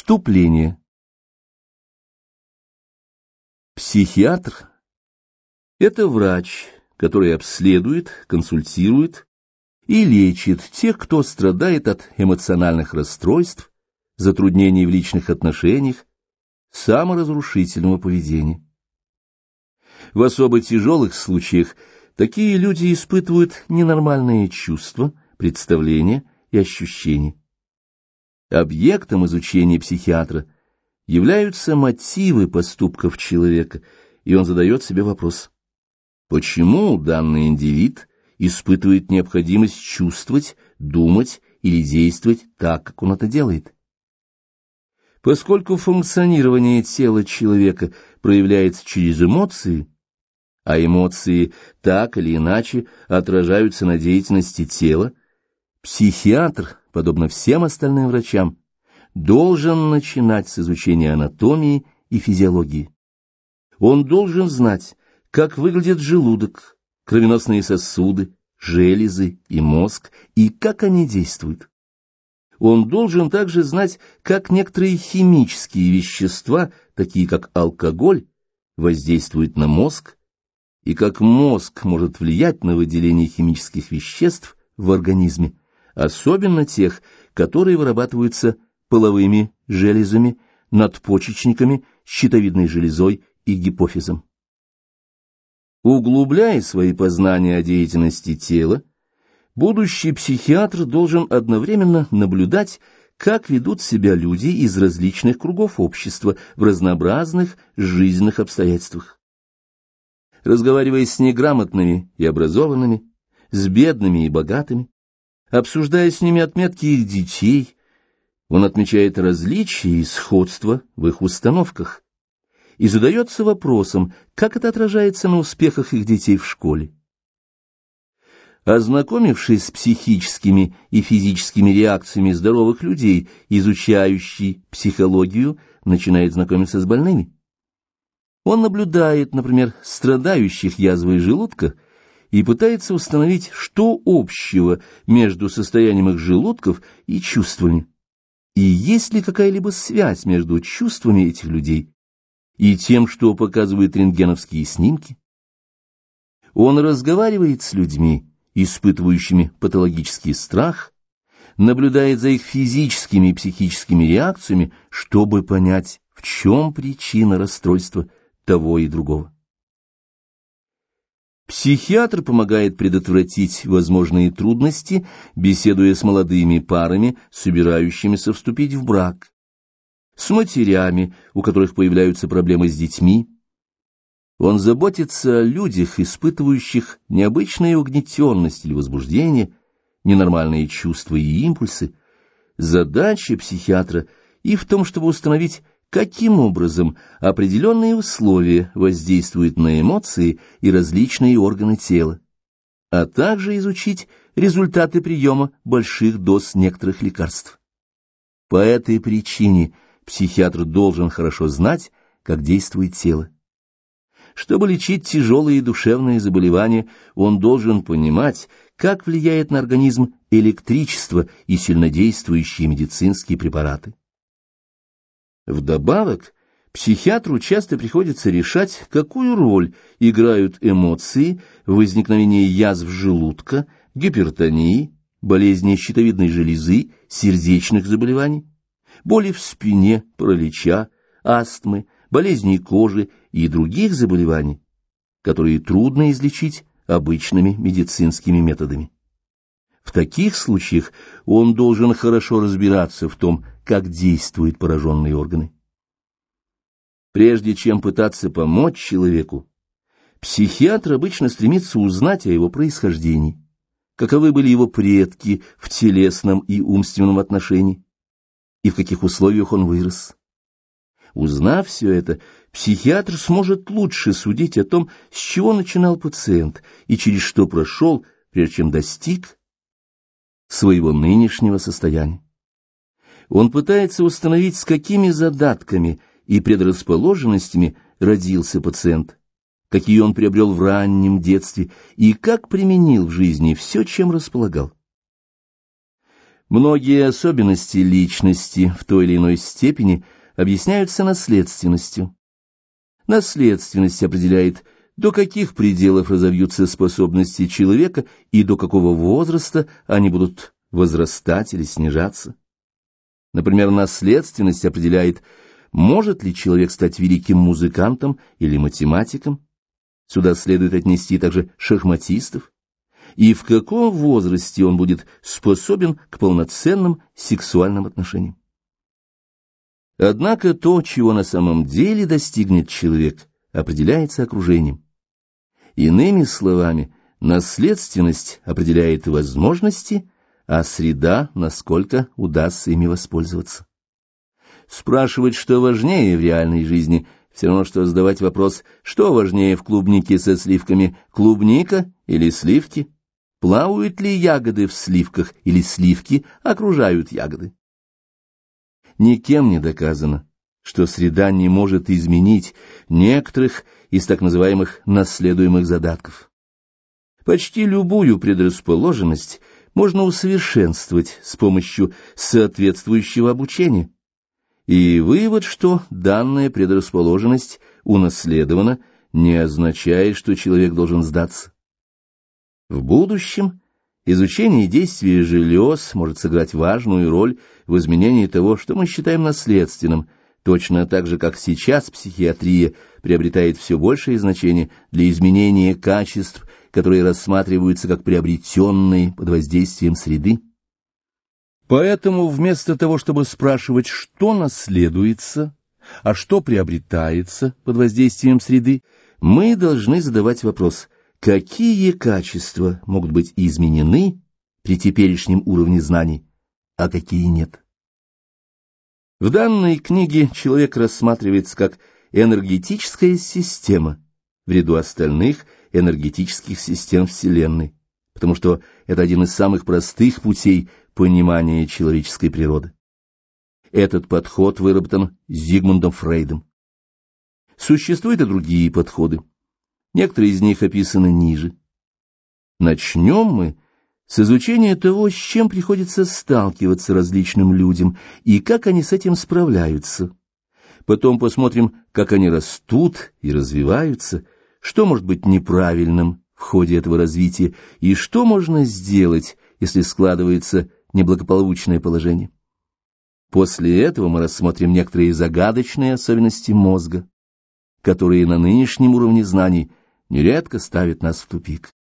Вступление. Психиатр – это врач, который обследует, консультирует и лечит тех, кто страдает от эмоциональных расстройств, затруднений в личных отношениях, саморазрушительного поведения. В особо тяжелых случаях такие люди испытывают ненормальные чувства, представления и ощущения. Объектом изучения психиатра являются мотивы поступков человека, и он задает себе вопрос: почему данный индивид испытывает необходимость чувствовать, думать или действовать так, как он это делает? Поскольку функционирование тела человека проявляется через эмоции, а эмоции так или иначе отражаются на деятельности тела, психиатр, подобно всем остальным врачам, должен начинать с изучения анатомии и физиологии. Он должен знать, как выглядит желудок, кровеносные сосуды, железы и мозг, и как они действуют. Он должен также знать, как некоторые химические вещества, такие как алкоголь, воздействуют на мозг, и как мозг может влиять на выделение химических веществ в организме, особенно тех, которые вырабатываются половыми железами, надпочечниками, щитовидной железой и гипофизом. Углубляя свои познания о деятельности тела, будущий психиатр должен одновременно наблюдать, как ведут себя люди из различных кругов общества в разнообразных жизненных обстоятельствах. Разговаривая с неграмотными и образованными, с бедными и богатыми, обсуждая с ними отметки их детей, он отмечает различия и сходства в их установках и задается вопросом, как это отражается на успехах их детей в школе. Ознакомившись с психическими и физическими реакциями здоровых людей, изучающий психологию начинает знакомиться с больными. Он наблюдает, например, страдающих язвой желудка и пытается установить, что общего между состоянием их желудков и чувствами, и есть ли какая-либо связь между чувствами этих людей и тем, что показывают рентгеновские снимки. Он разговаривает с людьми, испытывающими патологический страх, наблюдает за их физическими и психическими реакциями, чтобы понять, в чем причина расстройства того и другого. Психиатр помогает предотвратить возможные трудности, беседуя с молодыми парами, собирающимися вступить в брак, с матерями, у которых появляются проблемы с детьми. Он заботится о людях, испытывающих необычную угнетенность или возбуждение, ненормальные чувства и импульсы. Задача психиатра и в том, чтобы установить, каким образом определенные условия воздействуют на эмоции и различные органы тела, а также изучить результаты приема больших доз некоторых лекарств. По этой причине психиатр должен хорошо знать, как действует тело. Чтобы лечить тяжелые душевные заболевания, он должен понимать, как влияет на организм электричество и сильнодействующие медицинские препараты. Вдобавок, психиатру часто приходится решать, какую роль играют эмоции в возникновении язв желудка, гипертонии, болезней щитовидной железы, сердечных заболеваний, боли в спине, паралича, астмы, болезней кожи и других заболеваний, которые трудно излечить обычными медицинскими методами. В таких случаях он должен хорошо разбираться в том, как действуют пораженные органы. Прежде чем пытаться помочь человеку, психиатр обычно стремится узнать о его происхождении, каковы были его предки в телесном и умственном отношении, и в каких условиях он вырос. Узнав все это, психиатр сможет лучше судить о том, с чего начинал пациент и через что прошел, прежде чем достиг своего нынешнего состояния. Он пытается установить, с какими задатками и предрасположенностями родился пациент, какие он приобрел в раннем детстве и как применил в жизни все, чем располагал. Многие особенности личности в той или иной степени объясняются наследственностью. Наследственность определяет, до каких пределов разовьются способности человека и до какого возраста они будут возрастать или снижаться. Например, наследственность определяет, может ли человек стать великим музыкантом или математиком. Сюда следует отнести также шахматистов. И в каком возрасте он будет способен к полноценным сексуальным отношениям. Однако то, чего на самом деле достигнет человек, определяется окружением. Иными словами, наследственность определяет возможности, а среда, насколько удастся ими воспользоваться. Спрашивать, что важнее в реальной жизни, все равно, что задавать вопрос, что важнее в клубнике со сливками, клубника или сливки? Плавают ли ягоды в сливках или сливки окружают ягоды? Никем не доказано, что среда не может изменить некоторых из так называемых наследуемых задатков. Почти любую предрасположенность можно усовершенствовать с помощью соответствующего обучения. И вывод, что данная предрасположенность унаследована, не означает, что человек должен сдаться. В будущем изучение действия желез может сыграть важную роль в изменении того, что мы считаем наследственным, точно так же, как сейчас психиатрия приобретает все большее значение для изменения качеств, которые рассматриваются как приобретенные под воздействием среды. Поэтому вместо того, чтобы спрашивать, что наследуется, а что приобретается под воздействием среды, мы должны задавать вопрос: какие качества могут быть изменены при теперешнем уровне знаний, а какие нет? В данной книге человек рассматривается как энергетическая система в ряду остальных энергетических систем Вселенной, потому что это один из самых простых путей понимания человеческой природы. Этот подход выработан Зигмундом Фрейдом. Существуют и другие подходы. Некоторые из них описаны ниже. Начнем мы с изучения того, с чем приходится сталкиваться различным людям и как они с этим справляются. Потом посмотрим, как они растут и развиваются, что может быть неправильным в ходе этого развития и что можно сделать, если складывается неблагополучное положение. После этого мы рассмотрим некоторые загадочные особенности мозга, которые на нынешнем уровне знаний нередко ставят нас в тупик.